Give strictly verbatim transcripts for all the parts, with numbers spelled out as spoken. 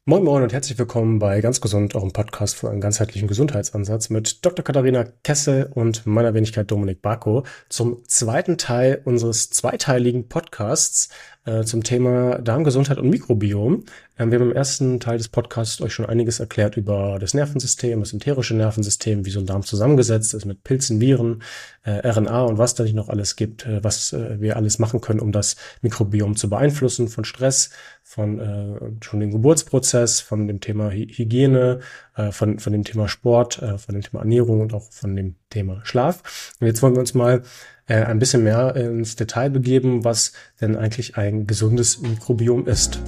Moin Moin und herzlich willkommen bei Ganz Gesund, eurem Podcast für einen ganzheitlichen Gesundheitsansatz mit Doktor Katharina Kessel und meiner Wenigkeit Dominik Barko zum zweiten Teil unseres zweiteiligen Podcasts äh, zum Thema Darmgesundheit und Mikrobiom. Ähm, wir haben im ersten Teil des Podcasts euch schon einiges erklärt über das Nervensystem, das enterische Nervensystem, wie so ein Darm zusammengesetzt ist mit Pilzen, Viren, äh, R N A und was da nicht noch alles gibt, äh, was äh, wir alles machen können, um das Mikrobiom zu beeinflussen, von Stress, von äh, schon dem Geburtsprozess, von dem Thema Hy- Hygiene, äh, von von dem Thema Sport, äh, von dem Thema Ernährung und auch von dem Thema Schlaf. Und jetzt wollen wir uns mal äh, ein bisschen mehr ins Detail begeben, was denn eigentlich ein gesundes Mikrobiom ist.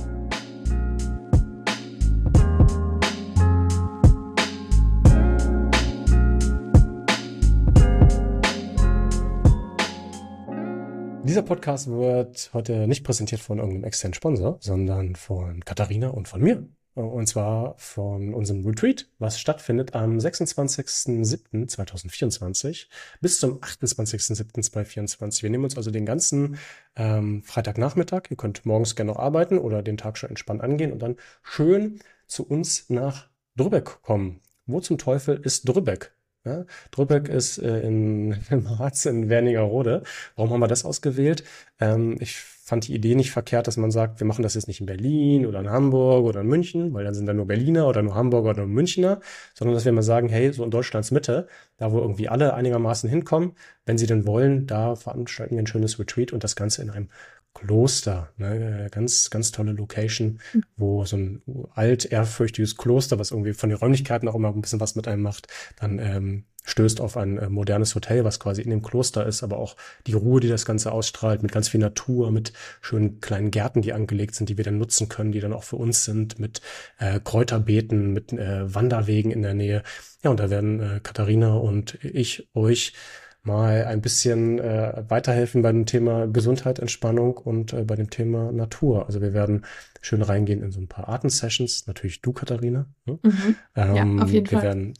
Dieser Podcast wird heute nicht präsentiert von irgendeinem externen Sponsor, sondern von Katharina und von mir. Und zwar von unserem Retreat, was stattfindet am sechsundzwanzigsten siebten zweitausendvierundzwanzig bis zum achtundzwanzigsten siebten zweitausendvierundzwanzig. Wir nehmen uns also den ganzen ähm, Freitagnachmittag, ihr könnt morgens gerne noch arbeiten oder den Tag schon entspannt angehen und dann schön zu uns nach Drübeck kommen. Wo zum Teufel ist Drübeck? Ja, Drübeck ist äh, in, im Harz in Wernigerode. Warum haben wir das ausgewählt? Ähm, ich fand die Idee nicht verkehrt, dass man sagt, wir machen das jetzt nicht in Berlin oder in Hamburg oder in München, weil dann sind da nur Berliner oder nur Hamburger oder nur Münchner, sondern dass wir mal sagen, hey, so in Deutschlands Mitte, da wo irgendwie alle einigermaßen hinkommen, wenn sie denn wollen, da veranstalten wir ein schönes Retreat und das Ganze in einem Kloster, ne, ganz, ganz tolle Location, wo so ein alt, ehrfürchtiges Kloster, was irgendwie von den Räumlichkeiten auch immer ein bisschen was mit einem macht, dann ähm, stößt auf ein äh, modernes Hotel, was quasi in dem Kloster ist, aber auch die Ruhe, die das Ganze ausstrahlt, mit ganz viel Natur, mit schönen kleinen Gärten, die angelegt sind, die wir dann nutzen können, die dann auch für uns sind, mit äh, Kräuterbeeten, mit äh, Wanderwegen in der Nähe. Ja, und da werden äh, Katharina und ich euch mal ein bisschen äh, weiterhelfen bei dem Thema Gesundheit, Entspannung und äh, bei dem Thema Natur. Also wir werden schön reingehen in so ein paar Atem-Sessions. Natürlich du, Katharina. Ne? Mhm. Ja, Ähm, auf jeden wir Fall. werden,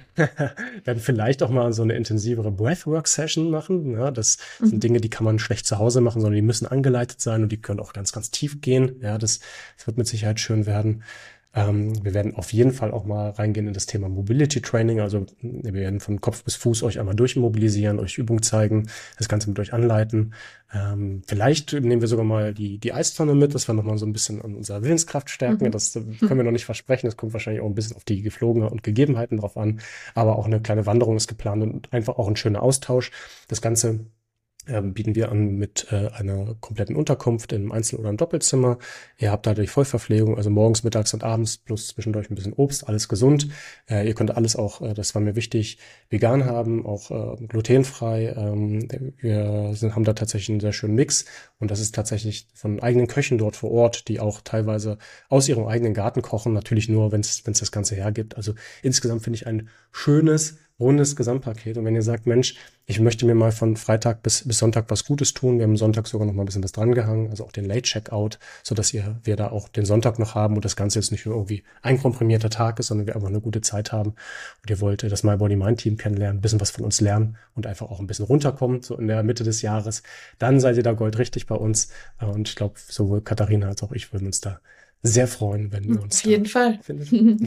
werden vielleicht auch mal so eine intensivere Breathwork-Session machen. Ja, das sind Mhm. Dinge, die kann man schlecht zu Hause machen, sondern die müssen angeleitet sein und die können auch ganz, ganz tief gehen. Ja, das, das wird mit Sicherheit schön werden. Ähm, wir werden auf jeden Fall auch mal reingehen in das Thema Mobility Training. Also wir werden von Kopf bis Fuß euch einmal durchmobilisieren, euch Übungen zeigen, das Ganze mit euch anleiten. Ähm, vielleicht nehmen wir sogar mal die, die Eistonne mit, dass wir nochmal so ein bisschen an unserer Willenskraft stärken. Mhm. Das äh, können wir noch nicht versprechen. Das kommt wahrscheinlich auch ein bisschen auf die Geflogenheit und Gegebenheiten drauf an. Aber auch eine kleine Wanderung ist geplant und einfach auch ein schöner Austausch. Das Ganze ähm, bieten wir an mit äh, einer kompletten Unterkunft in einem Einzel- oder einem Doppelzimmer. Ihr habt dadurch Vollverpflegung, also morgens, mittags und abends, plus zwischendurch ein bisschen Obst, alles gesund. Äh, ihr könnt alles auch, äh, das war mir wichtig, vegan haben, auch äh, glutenfrei. Ähm, wir sind, haben da tatsächlich einen sehr schönen Mix und das ist tatsächlich von eigenen Köchen dort vor Ort, die auch teilweise aus ihrem eigenen Garten kochen, natürlich nur, wenn es das Ganze hergibt. Also insgesamt finde ich ein schönes, rundes Gesamtpaket. Und wenn ihr sagt, Mensch, ich möchte mir mal von Freitag bis, bis Sonntag was Gutes tun, wir haben Sonntag sogar noch mal ein bisschen was dran gehangen, also auch den Late Checkout, so dass ihr, wir da auch den Sonntag noch haben und das Ganze jetzt nicht nur irgendwie ein komprimierter Tag ist, sondern wir einfach eine gute Zeit haben. Und ihr wollt das My Body Mind Team kennenlernen, ein bisschen was von uns lernen und einfach auch ein bisschen runterkommen, so in der Mitte des Jahres, dann seid ihr da goldrichtig bei uns. Und ich glaube, sowohl Katharina als auch ich würden uns da sehr freuen, wenn wir uns Auf da jeden Fall. finden.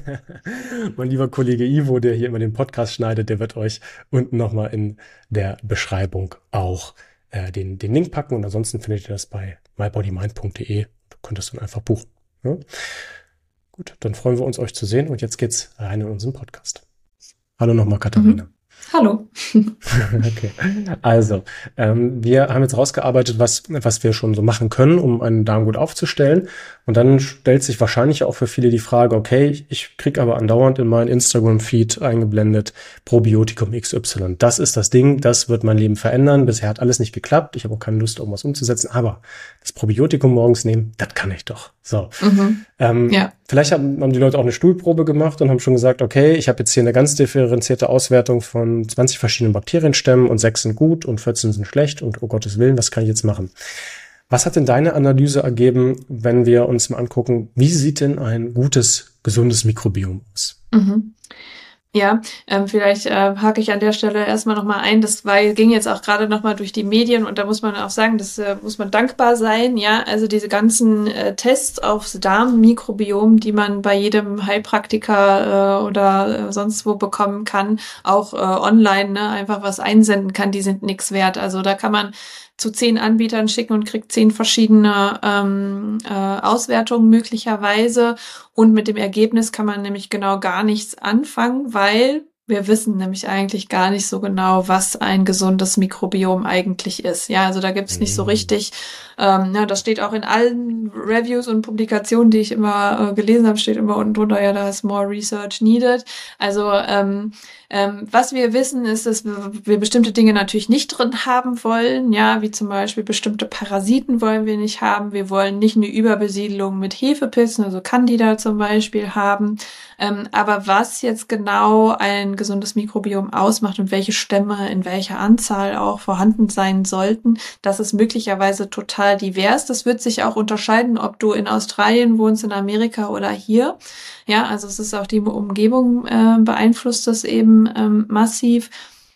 Mein lieber Kollege Ivo, der hier immer den Podcast schneidet, der wird euch unten nochmal in der Beschreibung auch äh, den, den Link packen und ansonsten findet ihr das bei my body mind punkt de. Du könntest dann einfach buchen. Ja? Gut, dann freuen wir uns, euch zu sehen und jetzt geht's rein in unseren Podcast. Hallo nochmal, Katharina. Mhm. Hallo. Okay, also ähm, wir haben jetzt rausgearbeitet, was was wir schon so machen können, um einen Darm gut aufzustellen. Und dann stellt sich wahrscheinlich auch für viele die Frage, okay, ich, ich kriege aber andauernd in meinen Instagram-Feed eingeblendet Probiotikum X Y. Das ist das Ding, das wird mein Leben verändern. Bisher hat alles nicht geklappt. Ich habe auch keine Lust, irgendwas umzusetzen. Aber das Probiotikum morgens nehmen, das kann ich doch. So. Mhm. Ähm, Ja. Vielleicht haben, haben die Leute auch eine Stuhlprobe gemacht und haben schon gesagt, okay, ich habe jetzt hier eine ganz differenzierte Auswertung von zwanzig verschiedenen Bakterienstämmen und sechs sind gut und vierzehn sind schlecht und oh Gottes Willen, was kann ich jetzt machen? Was hat denn deine Analyse ergeben, wenn wir uns mal angucken, wie sieht denn ein gutes, gesundes Mikrobiom aus? Mhm. Ja, ähm, vielleicht äh, hake ich an der Stelle erstmal nochmal ein. Das war, ging jetzt auch gerade nochmal durch die Medien und da muss man auch sagen, das äh, muss man dankbar sein. Ja, also diese ganzen äh, Tests aufs Darmmikrobiom, die man bei jedem Heilpraktiker äh, oder äh, sonst wo bekommen kann, auch äh, online, ne, einfach was einsenden kann, die sind nix wert. Also da kann man zu zehn Anbietern schicken und kriegt zehn verschiedene ähm, äh, Auswertungen möglicherweise. Und mit dem Ergebnis kann man nämlich genau gar nichts anfangen, weil wir wissen nämlich eigentlich gar nicht so genau, was ein gesundes Mikrobiom eigentlich ist. Ja, also da gibt's nicht so Mhm. richtig, ähm, ja, das steht auch in allen Reviews und Publikationen, die ich immer äh, gelesen habe, steht immer unten drunter, ja, da ist more research needed. Also ähm, ähm, was wir wissen, ist, dass wir, wir bestimmte Dinge natürlich nicht drin haben wollen, ja, wie zum Beispiel bestimmte Parasiten wollen wir nicht haben. Wir wollen nicht eine Überbesiedelung mit Hefepilzen, also Candida zum Beispiel haben. Ähm, aber was jetzt genau ein gesundes Mikrobiom ausmacht und welche Stämme in welcher Anzahl auch vorhanden sein sollten, das ist möglicherweise total divers. Das wird sich auch unterscheiden, ob du in Australien wohnst, in Amerika oder hier. Ja, also es ist auch die Umgebung äh, beeinflusst das eben ähm, massiv.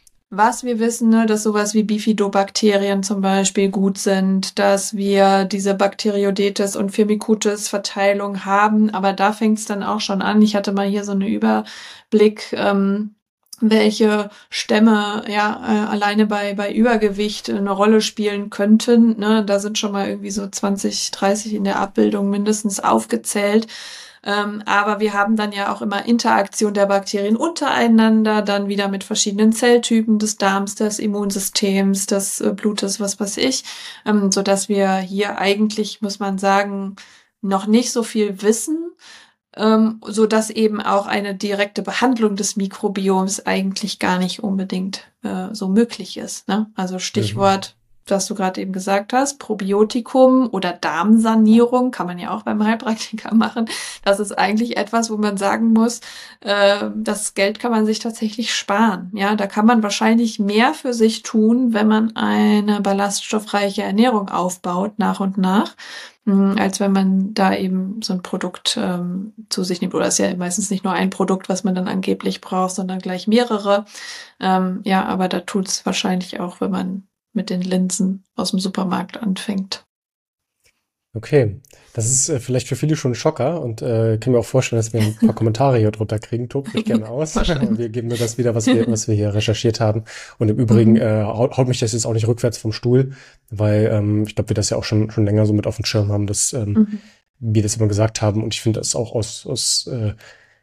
Was wir wissen, ne, dass sowas wie Bifidobakterien zum Beispiel gut sind, dass wir diese Bacteroidetes und Firmicutes-Verteilung haben, aber da fängt es dann auch schon an. Ich hatte mal hier so einen Überblick, ähm, welche Stämme ja äh, alleine bei bei Übergewicht eine Rolle spielen könnten. Ne? Da sind schon mal irgendwie so zwanzig, dreißig in der Abbildung mindestens aufgezählt. Ähm, aber wir haben dann ja auch immer Interaktion der Bakterien untereinander, dann wieder mit verschiedenen Zelltypen des Darms, des Immunsystems, des äh, Blutes, was weiß ich, ähm, so dass wir hier eigentlich, muss man sagen, noch nicht so viel wissen, ähm, so dass eben auch eine direkte Behandlung des Mikrobioms eigentlich gar nicht unbedingt äh, so möglich ist. Ne? Also Mhm. Stichwort, was du gerade eben gesagt hast, Probiotikum oder Darmsanierung kann man ja auch beim Heilpraktiker machen. Das ist eigentlich etwas, wo man sagen muss, äh, das Geld kann man sich tatsächlich sparen. Ja, da kann man wahrscheinlich mehr für sich tun, wenn man eine ballaststoffreiche Ernährung aufbaut nach und nach, mh, als wenn man da eben so ein Produkt ähm, zu sich nimmt. Oder es ist ja meistens nicht nur ein Produkt, was man dann angeblich braucht, sondern gleich mehrere. Ähm, ja, aber da tut's wahrscheinlich auch, wenn man mit den Linsen aus dem Supermarkt anfängt. Okay, das ist äh, vielleicht für viele schon ein Schocker und äh, kann mir auch vorstellen, dass wir ein paar Kommentare hier drunter kriegen. Tobt mich gerne aus. Wir Wahrscheinlich. geben nur das wieder, was wir, was wir hier recherchiert haben. Und im Übrigen Mhm. äh, haut, haut mich das jetzt auch nicht rückwärts vom Stuhl, weil ähm, ich glaube, wir das ja auch schon schon länger so mit auf dem Schirm haben, dass ähm, Mhm. wir das immer gesagt haben. Und ich finde das auch aus aus äh,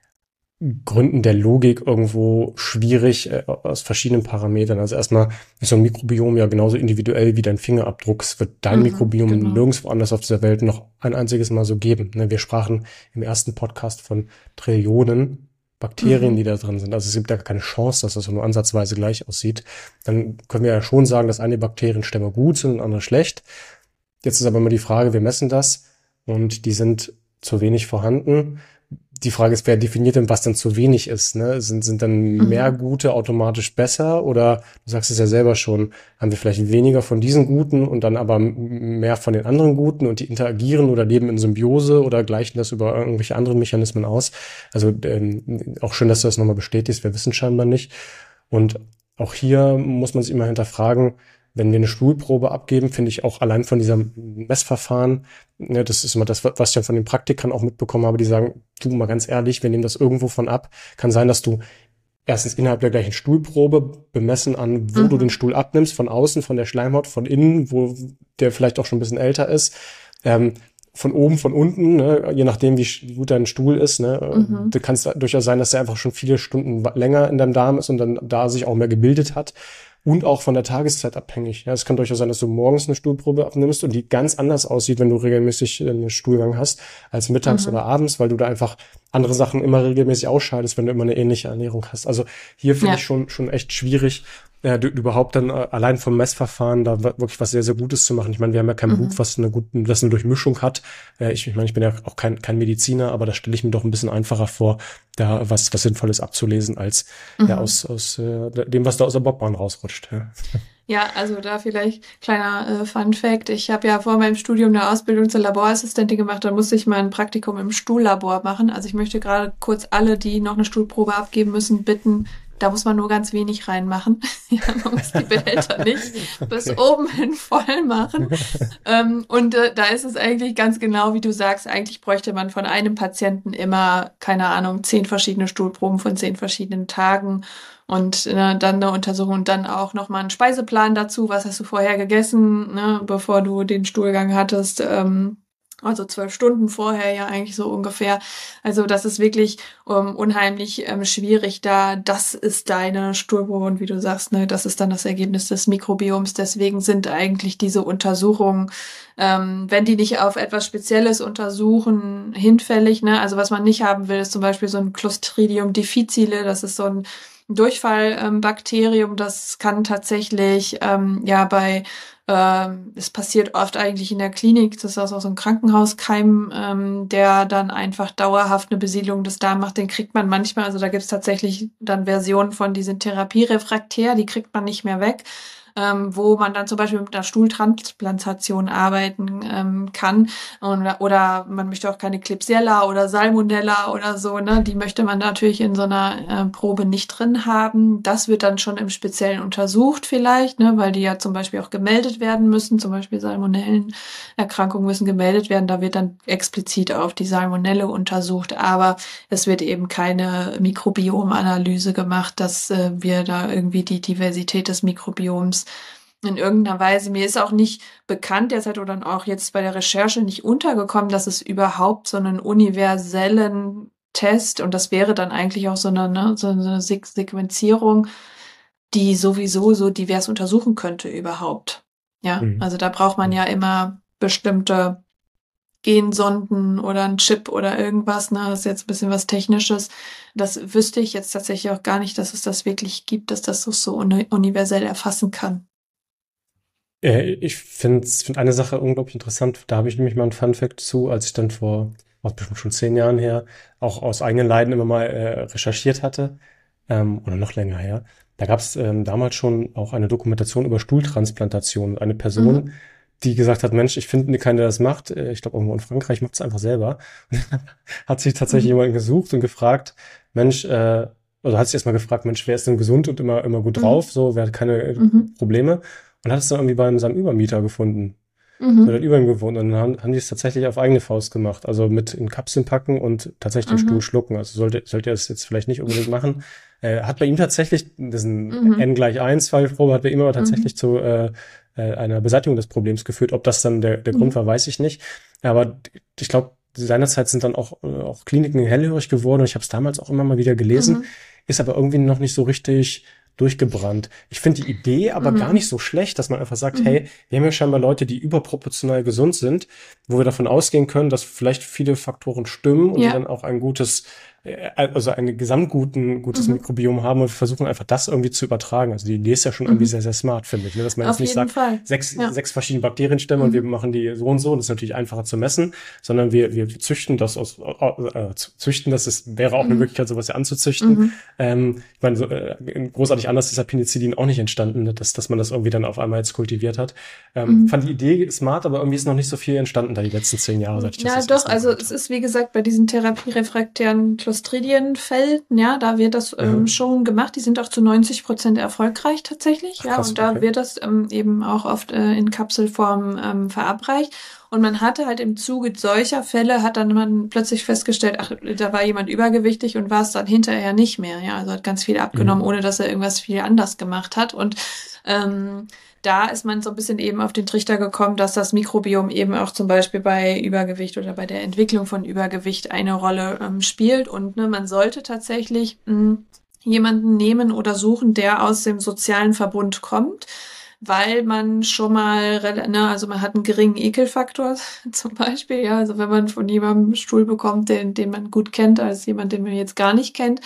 Gründen der Logik irgendwo schwierig äh, aus verschiedenen Parametern. Also erstmal ist so ein Mikrobiom ja genauso individuell wie dein Fingerabdruck. Es wird dein Mhm. Mikrobiom Genau. nirgendwo anders auf dieser Welt noch ein einziges Mal so geben. Ne, wir sprachen im ersten Podcast von Trillionen Bakterien, die Mhm. da drin sind. Also es gibt ja keine Chance, dass das so nur ansatzweise gleich aussieht. Dann können wir ja schon sagen, dass einige Bakterienstämme gut sind und andere schlecht. Jetzt ist aber immer die Frage, wir messen das und die sind zu wenig vorhanden. Die Frage ist, wer definiert denn, was denn zu wenig ist? Ne? Sind, sind dann mehr Mhm. Gute automatisch besser? Oder du sagst es ja selber schon, haben wir vielleicht weniger von diesen Guten und dann aber mehr von den anderen Guten und die interagieren oder leben in Symbiose oder gleichen das über irgendwelche anderen Mechanismen aus? Also ähm, auch schön, dass du das nochmal bestätigst. Wir wissen scheinbar nicht. Und auch hier muss man sich immer hinterfragen, wenn wir eine Stuhlprobe abgeben, finde ich auch allein von diesem Messverfahren, ne, das ist immer das, was ich dann von den Praktikern auch mitbekommen habe, die sagen, du mal ganz ehrlich, wir nehmen das irgendwo von ab. Kann sein, dass du erstens innerhalb der gleichen Stuhlprobe bemessen an, wo du den Mhm. Stuhl abnimmst, von außen, von der Schleimhaut, von innen, wo der vielleicht auch schon ein bisschen älter ist, ähm, von oben, von unten, ne, je nachdem, wie sch- gut dein Stuhl ist, ne, Mhm. da kann es durchaus sein, dass der einfach schon viele Stunden wa- länger in deinem Darm ist und dann da sich auch mehr gebildet hat. Und auch von der Tageszeit abhängig. Ja, es kann durchaus sein, dass du morgens eine Stuhlprobe abnimmst und die ganz anders aussieht, wenn du regelmäßig äh, einen Stuhlgang hast, als mittags oder Mhm. abends, weil du da einfach andere Sachen immer regelmäßig ausscheidest, wenn du immer eine ähnliche Ernährung hast. Also hier finde ich Ja. schon schon echt schwierig, äh, du, überhaupt dann äh, allein vom Messverfahren da wa- wirklich was sehr, sehr Gutes zu machen. Ich meine, wir haben ja kein Blut, Mhm. was eine gute, das eine Durchmischung hat. Äh, ich, ich meine, ich bin ja auch kein, kein Mediziner, aber da stelle ich mir doch ein bisschen einfacher vor, da was, was Sinnvolles abzulesen, als ja Mhm. aus, aus äh, dem, was da aus der Bobbahn rausrutscht. Ja. Ja, also da vielleicht kleiner äh, Fun Fact. Ich habe ja vor meinem Studium eine Ausbildung zur Laborassistentin gemacht. Da musste ich mal ein Praktikum im Stuhllabor machen. Also ich möchte gerade kurz alle, die noch eine Stuhlprobe abgeben müssen, bitten, da muss man nur ganz wenig reinmachen. Ja, man muss die Behälter nicht bis Okay. oben hin voll machen. Ähm, und äh, da ist es eigentlich ganz genau, wie du sagst, eigentlich bräuchte man von einem Patienten immer, keine Ahnung, zehn verschiedene Stuhlproben von zehn verschiedenen Tagen und äh, dann eine Untersuchung und dann auch nochmal einen Speiseplan dazu. Was hast du vorher gegessen, ne, bevor du den Stuhlgang hattest? Ähm, also zwölf Stunden vorher ja eigentlich so ungefähr. Also das ist wirklich ähm, unheimlich ähm, schwierig da. Das ist deine Stuhlprobe und wie du sagst, ne, das ist dann das Ergebnis des Mikrobioms. Deswegen sind eigentlich diese Untersuchungen, ähm, wenn die nicht auf etwas Spezielles untersuchen, hinfällig. Ne? Also was man nicht haben will, ist zum Beispiel so ein Clostridium difficile. Das ist so ein Durchfallbakterium. Das kann tatsächlich ähm, ja bei ähm, es passiert oft eigentlich in der Klinik, das ist auch so ein Krankenhauskeim, ähm, der dann einfach dauerhaft eine Besiedlung des Darms macht. Den kriegt man manchmal, also da gibt's tatsächlich dann Versionen von, die sind therapierefraktär, die kriegt man nicht mehr weg, ähm, wo man dann zum Beispiel mit einer Stuhltransplantation arbeiten ähm, kann. Und, oder man möchte auch keine Klebsiella oder Salmonella oder so, ne? Die möchte man natürlich in so einer äh, Probe nicht drin haben. Das wird dann schon im Speziellen untersucht vielleicht, ne? Weil die ja zum Beispiel auch gemeldet werden müssen. Zum Beispiel Salmonellenerkrankungen müssen gemeldet werden. Da wird dann explizit auf die Salmonelle untersucht. Aber es wird eben keine Mikrobiomanalyse gemacht, dass äh, wir da irgendwie die Diversität des Mikrobioms in irgendeiner Weise, mir ist auch nicht bekannt derzeit oder auch jetzt bei der Recherche nicht untergekommen, dass es überhaupt so einen universellen Test, und das wäre dann eigentlich auch so eine, ne, so eine Se- Sequenzierung, die sowieso so divers untersuchen könnte überhaupt. Ja, Mhm. also da braucht man ja immer bestimmte Gensonden oder ein Chip oder irgendwas, ne, das ist jetzt ein bisschen was Technisches. Das wüsste ich jetzt tatsächlich auch gar nicht, dass es das wirklich gibt, dass das so, so uni universell erfassen kann. Äh, ich finde find eine Sache unglaublich interessant. Da habe ich nämlich mal einen Fun-Fact zu, als ich dann vor, was bestimmt schon zehn Jahren her, auch aus eigenen Leiden immer mal äh, recherchiert hatte, ähm, oder noch länger her. Da gab es ähm, damals schon auch eine Dokumentation über Stuhltransplantation. Eine Mhm. Person, die gesagt hat, Mensch, ich finde keinen, der das macht. Äh, ich glaube, irgendwo in Frankreich macht es einfach selber. Hat sich tatsächlich Mhm. jemanden gesucht und gefragt, Mensch, äh, also hat sich erstmal gefragt, Mensch, wer ist denn gesund und immer, immer gut Mhm. drauf, so, wer hat keine äh, Mhm. Probleme? Und hat es dann irgendwie bei seinem Übermieter gefunden. So, der Mhm. hat über ihm gewohnt und dann haben, haben die es tatsächlich auf eigene Faust gemacht. Also mit in Kapseln packen und tatsächlich den Stuhl Mhm. schlucken. Also sollte, sollte er es jetzt vielleicht nicht unbedingt machen. Äh, hat bei ihm tatsächlich, das ist ein Mhm. N gleich eins Fallprobe, hat bei ihm aber Mhm. tatsächlich zu äh, äh, einer Beseitigung des Problems geführt. Ob das dann der, der Grund Mhm. war, weiß ich nicht. Aber ich glaube, seinerzeit sind dann auch, äh, auch Kliniken hellhörig geworden und ich habe es damals auch immer mal wieder gelesen, Mhm. ist aber irgendwie noch nicht so richtig durchgebrannt. Ich finde die Idee aber gar nicht Mhm. so schlecht, dass man einfach sagt, hey, Mhm. wir haben ja scheinbar Leute, die überproportional gesund sind, wo wir davon ausgehen können, dass vielleicht viele Faktoren stimmen und die Ja. dann auch ein gutes, äh, also ein gesamtguten, gutes Mhm. Mikrobiom haben und wir versuchen einfach das irgendwie zu übertragen. Also die Idee ist ja schon irgendwie Mhm. sehr, sehr smart, finde ich. Ne? Dass man jetzt Auf nicht jeden sagt, Fall. sechs, Ja. sechs verschiedene Bakterienstämme und wir Mhm. machen die so und so, das ist natürlich einfacher zu messen, sondern wir, wir züchten das aus, äh, züchten, das ist, wäre auch eine Mhm. Möglichkeit, sowas ja anzuzüchten. Mhm. Ähm, ich meine, so, äh, großartig anders ist ja Penicillin auch nicht entstanden, ne? dass, dass man das irgendwie dann auf einmal jetzt kultiviert hat. Ähm, Mhm. fand die Idee smart, aber irgendwie ist noch nicht so viel entstanden da die letzten zehn Jahre, seit ich das Ja, das doch, erste Mal also gehört es habe. ist wie gesagt bei diesen therapierefraktären Clostridienfällen, ja, da wird das ähm, Mhm. schon gemacht. Die sind auch zu neunzig Prozent erfolgreich tatsächlich, Ach ja, krass, und da okay. wird das ähm, eben auch oft äh, in Kapselform ähm, verabreicht. Und man hatte halt im Zuge solcher Fälle, hat dann man plötzlich festgestellt, ach, da war jemand übergewichtig und war es dann hinterher nicht mehr, ja, also hat ganz viel abgenommen, Mhm. ohne dass er irgendwas viel anders gemacht hat. Und ähm, da ist man so ein bisschen eben auf den Trichter gekommen, dass das Mikrobiom eben auch zum Beispiel bei Übergewicht oder bei der Entwicklung von Übergewicht eine Rolle ähm, spielt. Und ne, man sollte tatsächlich mh, jemanden nehmen oder suchen, der aus dem sozialen Verbund kommt, weil man schon mal, rela- ne, also man hat einen geringen Ekelfaktor zum Beispiel, ja, also wenn man von jemandem Stuhl bekommt, den, den man gut kennt, als jemand, den man jetzt gar nicht kennt.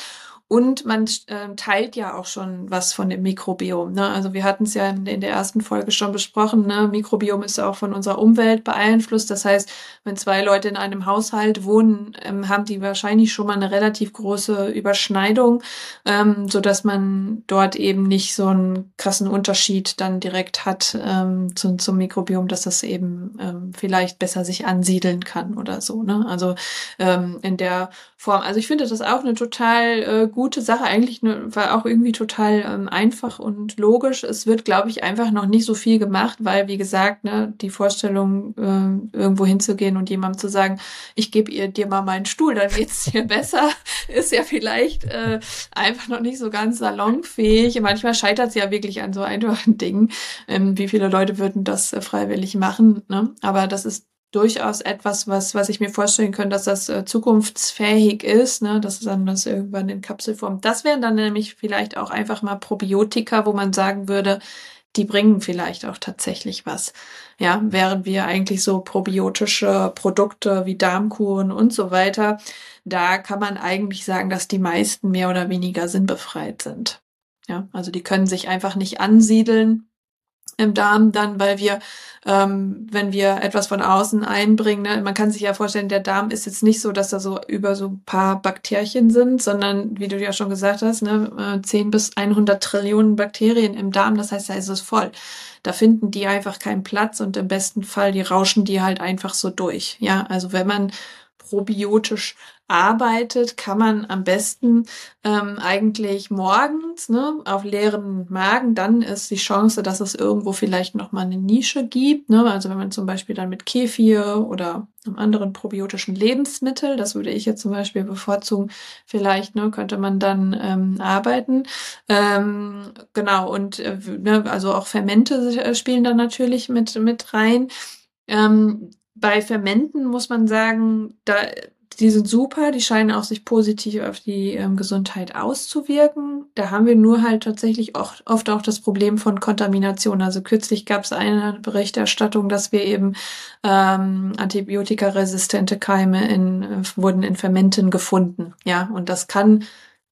Und man äh, teilt ja auch schon was von dem Mikrobiom. Ne? Also wir hatten es ja in, in der ersten Folge schon besprochen. Ne? Mikrobiom ist auch von unserer Umwelt beeinflusst. Das heißt, wenn zwei Leute in einem Haushalt wohnen, ähm, haben die wahrscheinlich schon mal eine relativ große Überschneidung, ähm, so dass man dort eben nicht so einen krassen Unterschied dann direkt hat ähm, zum, zum Mikrobiom, dass das eben ähm, vielleicht besser sich ansiedeln kann oder so. Ne? Also ähm, in der Form. Also ich finde das auch eine total äh, gute Sache. Eigentlich ne, war auch irgendwie total ähm, einfach und logisch. Es wird, glaube ich, einfach noch nicht so viel gemacht, weil, wie gesagt, ne, die Vorstellung, äh, irgendwo hinzugehen und jemandem zu sagen, ich gebe ihr dir mal meinen Stuhl, dann geht's dir besser, ist ja vielleicht äh, einfach noch nicht so ganz salonfähig. Manchmal scheitert es ja wirklich an so einfachen Dingen. Ähm, wie viele Leute würden das äh, freiwillig machen? Ne? Aber das ist durchaus etwas, was was ich mir vorstellen könnte, dass das äh, zukunftsfähig ist, ne, dass es dann das irgendwann in Kapselform. Das wären dann nämlich vielleicht auch einfach mal Probiotika, wo man sagen würde, die bringen vielleicht auch tatsächlich was. Ja, während wir eigentlich so probiotische Produkte wie Darmkuren und so weiter, da kann man eigentlich sagen, dass die meisten mehr oder weniger sinnbefreit sind. Ja, also die können sich einfach nicht ansiedeln im Darm dann, weil wir, ähm, wenn wir etwas von außen einbringen, ne, man kann sich ja vorstellen, der Darm ist jetzt nicht so, dass da so über so ein paar Bakterien sind, sondern, wie du ja schon gesagt hast, ne, zehn bis hundert Trillionen Bakterien im Darm, das heißt, da ist es voll. Da finden die einfach keinen Platz und im besten Fall, die rauschen die halt einfach so durch. Ja, also wenn man probiotisch arbeitet, kann man am besten ähm, eigentlich morgens, ne, auf leeren Magen, dann ist die Chance, dass es irgendwo vielleicht noch mal eine Nische gibt, ne, also wenn man zum Beispiel dann mit Kefir oder einem anderen probiotischen Lebensmittel, das würde ich jetzt zum Beispiel bevorzugen, vielleicht, ne, könnte man dann ähm, arbeiten, ähm, genau, und äh, ne, also auch Fermente spielen dann natürlich mit mit rein. Ähm, bei Fermenten muss man sagen, da die sind super, die scheinen auch sich positiv auf die ähm, Gesundheit auszuwirken. Da haben wir nur halt tatsächlich auch, oft auch das Problem von Kontamination. Also kürzlich gab es eine Berichterstattung, dass wir eben ähm, antibiotikaresistente Keime in, äh, wurden in Fermenten gefunden. Ja, und das kann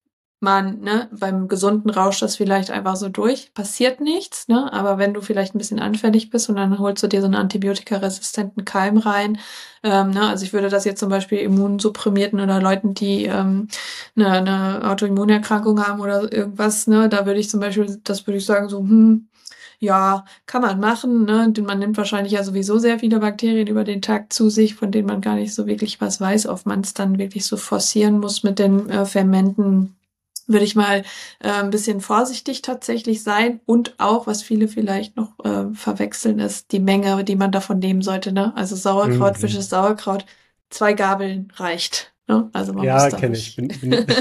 man, ne, beim Gesunden rauscht das vielleicht einfach so durch, passiert nichts, ne, aber wenn du vielleicht ein bisschen anfällig bist und dann holst du dir so einen antibiotikaresistenten Keim rein, ähm, ne, also ich würde das jetzt zum Beispiel Immunsupprimierten oder Leuten, die ähm, eine, eine Autoimmunerkrankung haben oder irgendwas, ne, da würde ich zum Beispiel, das würde ich sagen so, hm, ja, kann man machen, ne, denn man nimmt wahrscheinlich ja sowieso sehr viele Bakterien über den Tag zu sich, von denen man gar nicht so wirklich was weiß, ob man es dann wirklich so forcieren muss mit den äh, Fermenten, würde ich mal äh, ein bisschen vorsichtig tatsächlich sein. Und auch, was viele vielleicht noch äh, verwechseln, ist die Menge, die man davon nehmen sollte. Ne? Also Sauerkraut, Mhm. frisches Sauerkraut, zwei Gabeln reicht. Ne? Also man muss Ja, da kenne ich. nicht, Bin, bin,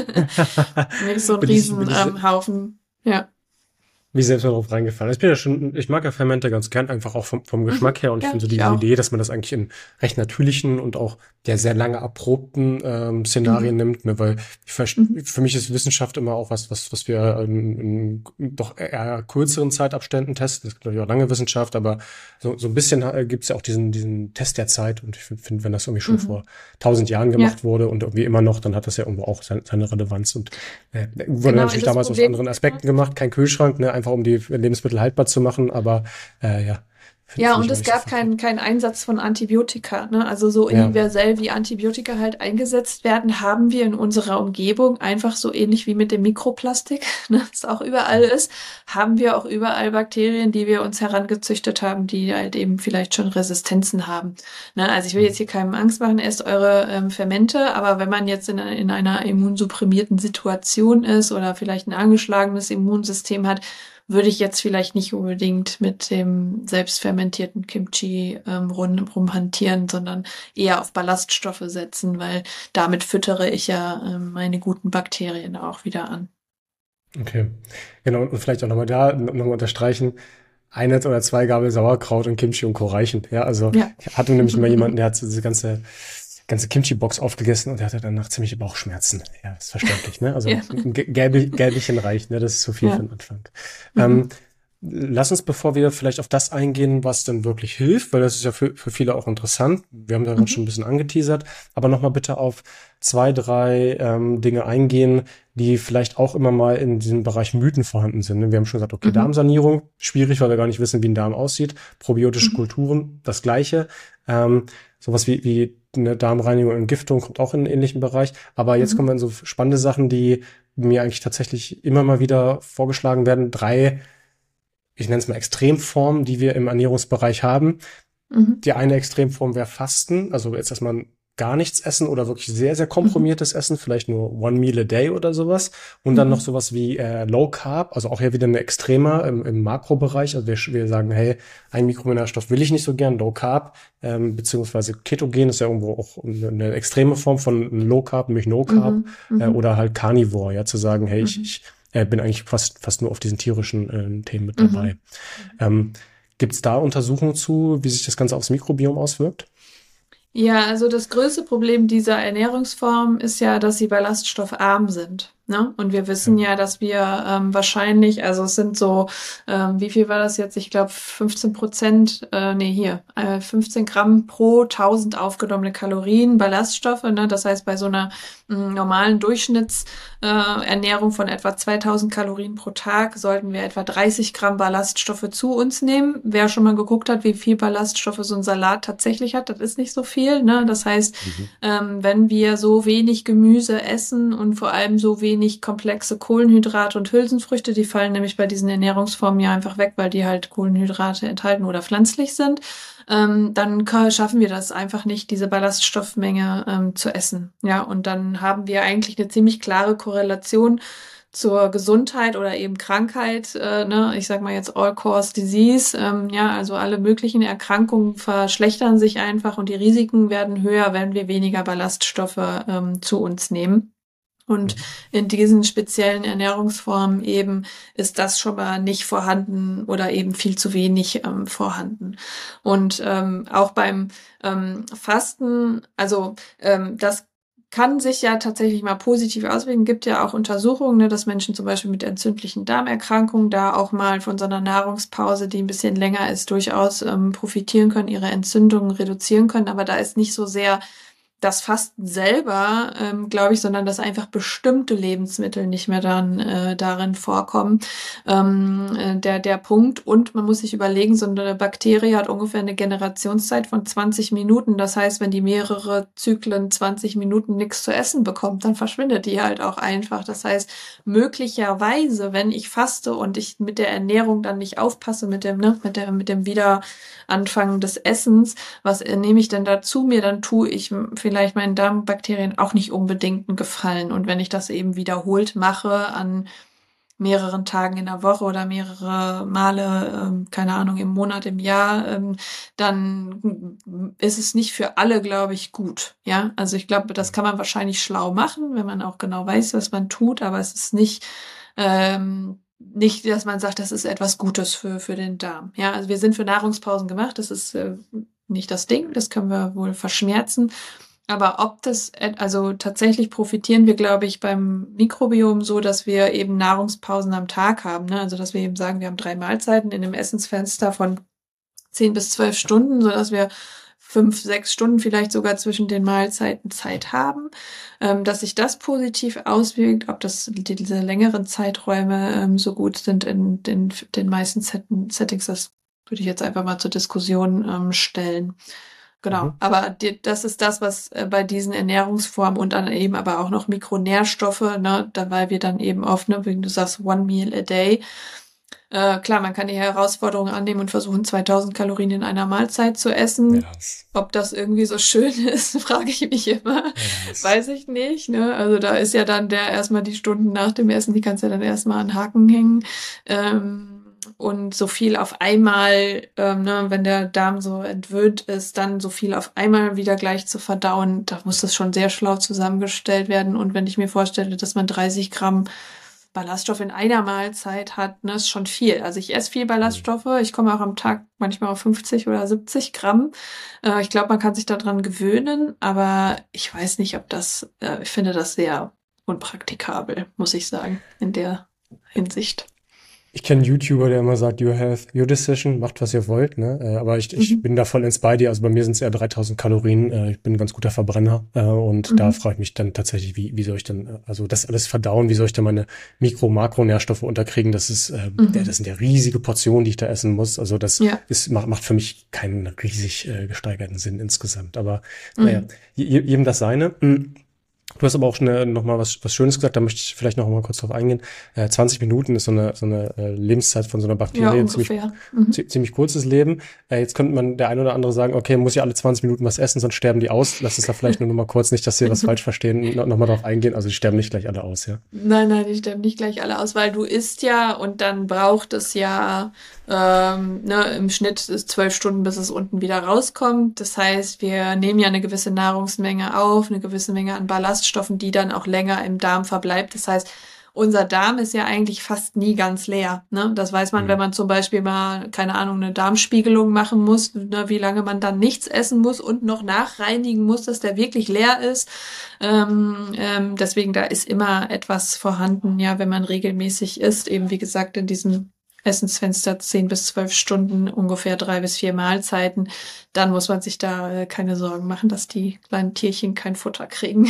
nicht so einen bin ich, riesen bin ich, ähm, Haufen. Ja. Wie selbst mal drauf reingefallen. Ich bin ja schon, ich mag ja Fermente ganz gern, einfach auch vom, vom Geschmack her. Und ich Ja, finde so ich diese auch. Idee, dass man das eigentlich in recht natürlichen und auch der sehr lange erprobten ähm, Szenarien Mhm. nimmt, ne? Weil ich, ver- Mhm. für mich ist Wissenschaft immer auch was, was, was wir in, in doch eher kürzeren Zeitabständen testen. Es gibt natürlich auch lange Wissenschaft, aber so, so ein bisschen äh, gibt es ja auch diesen, diesen Test der Zeit. Und ich finde, wenn das irgendwie schon Mhm. vor tausend Jahren Ja, gemacht wurde und irgendwie immer noch, dann hat das ja irgendwo auch seine, seine Relevanz. Und äh, wurde genau. natürlich Das damals aus Problem anderen Aspekten gemacht, kein Kühlschrank, ne? Einfach um die Lebensmittel haltbar zu machen, aber äh, ja, finde Ja, find und ich auch es nicht so gab keinen verkehrt. keinen Einsatz von Antibiotika, ne? Also so Ja. universell wie Antibiotika halt eingesetzt werden, haben wir in unserer Umgebung einfach so ähnlich wie mit dem Mikroplastik, ne, das auch überall ist, haben wir auch überall Bakterien, die wir uns herangezüchtet haben, die halt eben vielleicht schon Resistenzen haben. Ne? Also ich will jetzt hier keinem Angst machen, esst eure ähm, Fermente, aber wenn man jetzt in, in einer immunsupprimierten Situation ist oder vielleicht ein angeschlagenes Immunsystem hat, würde ich jetzt vielleicht nicht unbedingt mit dem selbstfermentierten Kimchi ähm, rum, rumhantieren, sondern eher auf Ballaststoffe setzen, weil damit füttere ich ja ähm, meine guten Bakterien auch wieder an. Okay. Genau, und vielleicht auch nochmal da, nochmal unterstreichen, eine oder zwei Gabel Sauerkraut und Kimchi und Co. reichen. Ja, also Ja. ich hatte nämlich mal jemanden, der hat so diese ganze, ganze Kimchi-Box aufgegessen und der hatte danach ziemliche Bauchschmerzen. Ja, ist verständlich, ne? Also Ja. ein Ge- gelbe, gelbchen reicht, ne? Das ist zu viel für Ja. den Anfang. Ähm, Mhm. lass uns, bevor wir vielleicht auf das eingehen, was denn wirklich hilft, weil das ist ja für, für viele auch interessant. Wir haben da Mhm. schon ein bisschen angeteasert, aber nochmal bitte auf zwei, drei ähm, Dinge eingehen, die vielleicht auch immer mal in diesem Bereich Mythen vorhanden sind. Wir haben schon gesagt, okay, Mhm. Darmsanierung, schwierig, weil wir gar nicht wissen, wie ein Darm aussieht. Probiotische Mhm. Kulturen, das Gleiche. Ähm, sowas wie, wie eine Darmreinigung und Entgiftung kommt auch in einen ähnlichen Bereich. Aber jetzt kommen Mhm. wir in so spannende Sachen, die mir eigentlich tatsächlich immer mal wieder vorgeschlagen werden. Drei, ich nenne es mal Extremformen, die wir im Ernährungsbereich haben. Mhm. Die eine Extremform wäre Fasten, also jetzt erstmal gar nichts essen oder wirklich sehr, sehr Mhm. komprimiertes Essen, vielleicht nur one meal a day oder sowas. Und dann noch Mhm. sowas wie äh, Low Carb, also auch hier wieder eine Extremer im, im Makrobereich. Also wir, wir sagen, hey, ein Mikronährstoff will ich nicht so gern, Low Carb, ähm, beziehungsweise Ketogen ist ja irgendwo auch eine, eine extreme Form von Low Carb, nämlich No Carb, Mhm. äh, Mhm. oder halt Carnivore, ja, zu sagen, hey, ich, Mhm. ich äh, bin eigentlich fast, fast nur auf diesen tierischen äh, Themen mit dabei. Mhm. Ähm, Gibt es da Untersuchungen zu, wie sich das Ganze aufs Mikrobiom auswirkt? Ja, also das größte Problem dieser Ernährungsform ist ja, dass sie ballaststoffarm sind. Ne? Und wir wissen Ja. ja, dass wir ähm, wahrscheinlich, also es sind so, ähm, wie viel war das jetzt? Ich glaube fünfzehn Prozent, äh, nee, hier, äh, fünfzehn Gramm pro tausend aufgenommene Kalorien Ballaststoffe. Ne? Das heißt, bei so einer mh, normalen Durchschnittsernährung äh, Ernährung von etwa zweitausend Kalorien pro Tag sollten wir etwa dreißig Gramm Ballaststoffe zu uns nehmen. Wer schon mal geguckt hat, wie viel Ballaststoffe so ein Salat tatsächlich hat, das ist nicht so viel. Ne? Das heißt, Mhm. ähm, wenn wir so wenig Gemüse essen und vor allem so wenig komplexe Kohlenhydrate und Hülsenfrüchte, die fallen nämlich bei diesen Ernährungsformen ja einfach weg, weil die halt Kohlenhydrate enthalten oder pflanzlich sind, ähm, dann können, schaffen wir das einfach nicht, diese Ballaststoffmenge ähm, zu essen. Ja, und dann haben wir eigentlich eine ziemlich klare Korrelation zur Gesundheit oder eben Krankheit, äh, ne, ich sag mal jetzt All-Cause Disease, ähm, ja, also alle möglichen Erkrankungen verschlechtern sich einfach und die Risiken werden höher, wenn wir weniger Ballaststoffe ähm, zu uns nehmen. Und Mhm. in diesen speziellen Ernährungsformen eben ist das schon mal nicht vorhanden oder eben viel zu wenig ähm, vorhanden. Und ähm, auch beim ähm, Fasten, also ähm, das kann sich ja tatsächlich mal positiv auswirken. Gibt ja auch Untersuchungen, ne, dass Menschen zum Beispiel mit entzündlichen Darmerkrankungen da auch mal von so einer Nahrungspause, die ein bisschen länger ist, durchaus ähm, profitieren können, ihre Entzündungen reduzieren können. Aber da ist nicht so sehr das Fasten selber, ähm, glaube ich, sondern dass einfach bestimmte Lebensmittel nicht mehr dann äh, darin vorkommen. Ähm, äh, der, der Punkt. Und man muss sich überlegen, so eine Bakterie hat ungefähr eine Generationszeit von zwanzig Minuten. Das heißt, wenn die mehrere Zyklen zwanzig Minuten nichts zu essen bekommt, dann verschwindet die halt auch einfach. Das heißt, möglicherweise, wenn ich faste und ich mit der Ernährung dann nicht aufpasse, mit dem, ne, mit der, mit dem Wiederanfangen des Essens, was äh, nehme ich denn dazu mir, dann tue ich vielleicht meinen Darmbakterien auch nicht unbedingt einen Gefallen. Und wenn ich das eben wiederholt mache an mehreren Tagen in der Woche oder mehrere Male, ähm, keine Ahnung, im Monat, im Jahr, ähm, dann ist es nicht für alle, glaube ich, gut. Ja, also ich glaube, das kann man wahrscheinlich schlau machen, wenn man auch genau weiß, was man tut, aber es ist nicht, ähm, nicht, dass man sagt, das ist etwas Gutes für, für den Darm. Ja, also wir sind für Nahrungspausen gemacht, das ist äh, nicht das Ding, das können wir wohl verschmerzen. Aber ob das, also tatsächlich profitieren wir, glaube ich, beim Mikrobiom so, dass wir eben Nahrungspausen am Tag haben. Ne? Also dass wir eben sagen, wir haben drei Mahlzeiten in einem Essensfenster von zehn bis zwölf Stunden, sodass wir fünf, sechs Stunden vielleicht sogar zwischen den Mahlzeiten Zeit haben, ähm, dass sich das positiv auswirkt, ob das diese längeren Zeiträume ähm, so gut sind in den, den meisten Settings, das würde ich jetzt einfach mal zur Diskussion ähm, stellen. Genau, Mhm. aber die, das ist das, was äh, bei diesen Ernährungsformen und dann eben aber auch noch Mikronährstoffe, ne, da weil wir dann eben oft, ne, wie du sagst, one meal a day. Äh, klar, man kann die Herausforderung annehmen und versuchen, zweitausend Kalorien in einer Mahlzeit zu essen. Ja, es, Ob das irgendwie so schön ist, frage ich mich immer. ja, es, Weiß ich nicht, ne? Also da ist ja dann der erstmal die Stunden nach dem Essen, die kannst du ja dann erstmal an den Haken hängen. Ähm, und so viel auf einmal, ähm, ne, wenn der Darm so entwöhnt ist, dann so viel auf einmal wieder gleich zu verdauen, da muss das schon sehr schlau zusammengestellt werden. Und wenn ich mir vorstelle, dass man dreißig Gramm Ballaststoff in einer Mahlzeit hat, ne, ist schon viel. Also ich esse viel mhm. Ballaststoffe. Ich komme auch am Tag manchmal auf fünfzig oder siebzig Gramm. Äh, ich glaube, man kann sich daran gewöhnen, aber ich weiß nicht, ob das, äh, ich finde das sehr unpraktikabel, muss ich sagen, in der Hinsicht. Ich kenne einen YouTuber, der immer sagt, you have your decision, macht was ihr wollt, ne? Äh, aber ich, ich Mhm. bin da vollends bei dir. Also bei mir sind es eher dreitausend Kalorien. Äh, ich bin ein ganz guter Verbrenner. Äh, und da Mhm. frage ich mich dann tatsächlich, wie, wie soll ich dann, äh, also das alles verdauen, wie soll ich dann meine Mikro-, Makronährstoffe unterkriegen? Das ist, äh, der- das Mhm. sind ja riesige Portionen, die ich da essen muss. Also das Ja. ist, macht, macht für mich keinen riesig äh, gesteigerten Sinn insgesamt. Aber naja, Mhm. je- jedem das seine. Hm. Du hast aber auch schnell noch mal was, was Schönes gesagt, da möchte ich vielleicht noch mal kurz drauf eingehen. Äh, zwanzig Minuten ist so eine, so eine äh, Lebenszeit von so einer Ja, Bakterie, ziemlich, ungefähr. Mhm. zie- ziemlich kurzes Leben. Äh, jetzt könnte man der ein oder andere sagen, okay, muss ja alle zwanzig Minuten was essen, sonst sterben die aus. Lass uns da vielleicht nur noch mal kurz, nicht, dass Sie was falsch verstehen, noch, noch mal drauf eingehen. Also die sterben nicht gleich alle aus, ja. Nein, nein, die sterben nicht gleich alle aus, weil du isst ja und dann braucht es ja ähm, ne, im Schnitt ist zwölf Stunden, bis es unten wieder rauskommt. Das heißt, wir nehmen ja eine gewisse Nahrungsmenge auf, eine gewisse Menge an Ballaststoffen, die dann auch länger im Darm verbleibt. Das heißt, unser Darm ist ja eigentlich fast nie ganz leer. Ne? Das weiß man, wenn Mhm. man zum Beispiel mal, keine Ahnung, eine Darmspiegelung machen muss, ne, wie lange man dann nichts essen muss und noch nachreinigen muss, dass der wirklich leer ist. Ähm, ähm, deswegen, da ist immer etwas vorhanden, ja, wenn man regelmäßig isst, eben wie gesagt in diesem Essensfenster zehn bis zwölf Stunden, ungefähr drei bis vier Mahlzeiten, dann muss man sich da äh, keine Sorgen machen, dass die kleinen Tierchen kein Futter kriegen.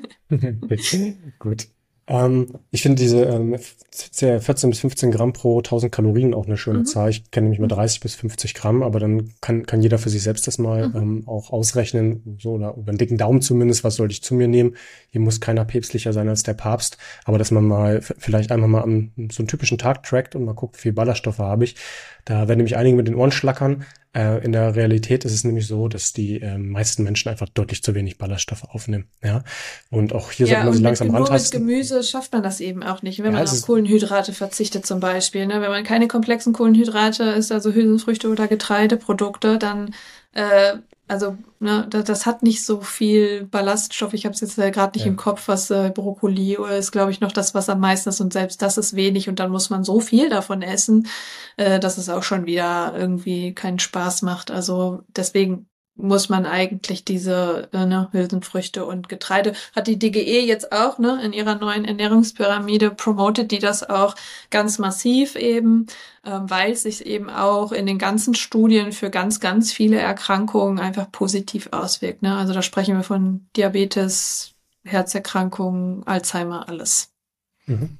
Gut. Ähm, ich finde diese ähm, vierzehn bis fünfzehn Gramm pro tausend Kalorien auch eine schöne Mhm. Zahl. Ich kenne nämlich mal Mhm. dreißig bis fünfzig Gramm, aber dann kann, kann jeder für sich selbst das mal Mhm. ähm, auch ausrechnen, so oder über einen dicken Daumen zumindest, was sollte ich zu mir nehmen. Hier muss keiner päpstlicher sein als der Papst, aber dass man mal f- vielleicht einmal mal am so einen typischen Tag trackt und mal guckt, wie viel Ballaststoffe habe ich. Da werden nämlich einige mit den Ohren schlackern. Äh, in der Realität ist es nämlich so, dass die äh, meisten Menschen einfach deutlich zu wenig Ballaststoffe aufnehmen. Ja, und auch hier sollte Ja, man sich und mit, langsam nur mit rantasten. Gemüse schafft man das eben auch nicht, wenn Ja, man es auf ist, Kohlenhydrate verzichtet zum Beispiel. Ne? Wenn man keine komplexen Kohlenhydrate isst, also Hülsenfrüchte oder Getreideprodukte, dann, äh, also ne, das, das hat nicht so viel Ballaststoff. Ich habe es jetzt äh, gerade nicht ja. im Kopf, was äh, Brokkoli oder ist, glaube ich, noch das, was am meisten ist. Und selbst das ist wenig und dann muss man so viel davon essen, äh, dass es auch schon wieder irgendwie keinen Spaß macht. Also deswegen muss man eigentlich diese äh, ne, Hülsenfrüchte und Getreide, hat die D G E jetzt auch ne, in ihrer neuen Ernährungspyramide promotet, die das auch ganz massiv eben, ähm, weil es sich eben auch in den ganzen Studien für ganz, ganz viele Erkrankungen einfach positiv auswirkt. Ne? Also da sprechen wir von Diabetes, Herzerkrankungen, Alzheimer, alles. Mhm.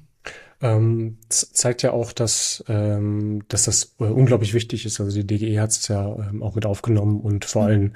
Ähm, z- zeigt ja auch, dass, ähm, dass das äh, unglaublich wichtig ist. Also die D G E hat es ja ähm, auch mit aufgenommen und vor allem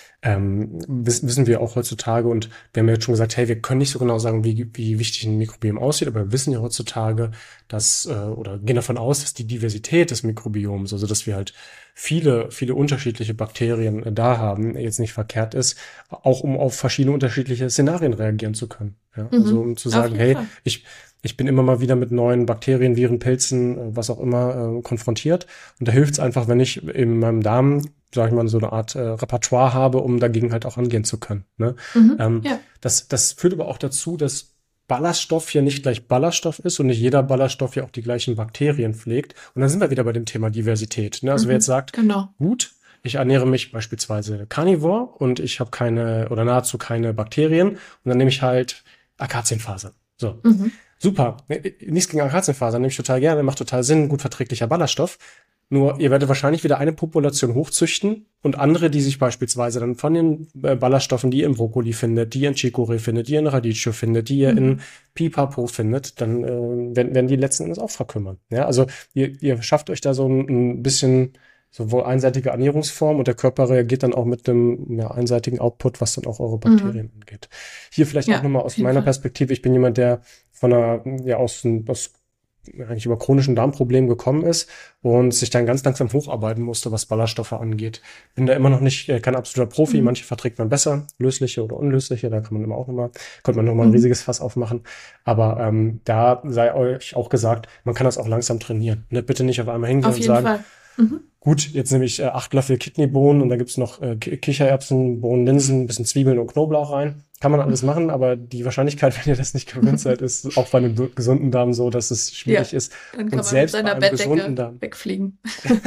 ähm, wissen, wissen wir auch heutzutage und wir haben ja jetzt schon gesagt, hey, wir können nicht so genau sagen, wie, wie wichtig ein Mikrobiom aussieht, aber wir wissen ja heutzutage, dass, äh, oder gehen davon aus, dass die Diversität des Mikrobioms, also dass wir halt viele, viele unterschiedliche Bakterien äh, da haben, jetzt nicht verkehrt ist, auch um auf verschiedene unterschiedliche Szenarien reagieren zu können. Ja? Also Mhm. um zu Auf sagen, jeden hey, Fall. ich, ich bin immer mal wieder mit neuen Bakterien, Viren, Pilzen, äh, was auch immer, äh, konfrontiert. Und da hilft es einfach, wenn ich in meinem Darm, sag ich mal, so eine Art äh, Repertoire habe, um dagegen halt auch angehen zu können. Ne? Mhm. Ähm, Ja. das, das führt aber auch dazu, dass Ballaststoff ja nicht gleich Ballaststoff ist und nicht jeder Ballaststoff ja auch die gleichen Bakterien pflegt. Und dann sind wir wieder bei dem Thema Diversität. Ne? Also wer jetzt Mhm. sagt, Genau. gut, ich ernähre mich beispielsweise Carnivore und ich habe keine oder nahezu keine Bakterien und dann nehme ich halt Akazienfasern. So. Mhm. Super. Nichts gegen Akazienfasern, nehme ich total gerne, macht total Sinn, gut verträglicher Ballaststoff. Nur ihr werdet wahrscheinlich wieder eine Population hochzüchten und andere, die sich beispielsweise dann von den äh, Ballaststoffen, die ihr im Brokkoli findet, die ihr in Chicorée findet, die ihr in Radicchio findet, die ihr Mhm. in Pipapo findet, dann äh, werden, werden die letzten Endes auch verkümmern. Ja, also ihr, ihr schafft euch da so ein, ein bisschen sowohl einseitige Ernährungsform und der Körper reagiert dann auch mit einem ja, einseitigen Output, was dann auch eure Bakterien Mhm. angeht. Hier vielleicht auch Ja, nochmal auf aus jeden meiner Fall. Perspektive. Ich bin jemand, der von einer, ja, aus, aus eigentlich über chronischen Darmproblemen gekommen ist und sich dann ganz langsam hocharbeiten musste, was Ballaststoffe angeht. Bin da immer noch nicht äh, kein absoluter Profi. Mhm. Manche verträgt man besser, lösliche oder unlösliche. Da kann man immer auch nochmal, könnte man nochmal ein Mhm. riesiges Fass aufmachen. Aber ähm, da sei euch auch gesagt, man kann das auch langsam trainieren. Ne? Bitte nicht auf einmal hingehen Auf und jeden sagen, Fall. Mhm. gut, jetzt nehme ich äh, acht Löffel Kidneybohnen und da gibt's noch äh, Ki- Kichererbsen, Bohnen, Linsen, ein bisschen Zwiebeln und Knoblauch rein. kann man alles machen, aber die Wahrscheinlichkeit, wenn ihr das nicht gewöhnt seid, ist auch bei einem du- gesunden Darm so, dass es schwierig Ja, ist. dann kann Und man mit selbst bei seiner einem gesunden Bettdecke Darm, wegfliegen.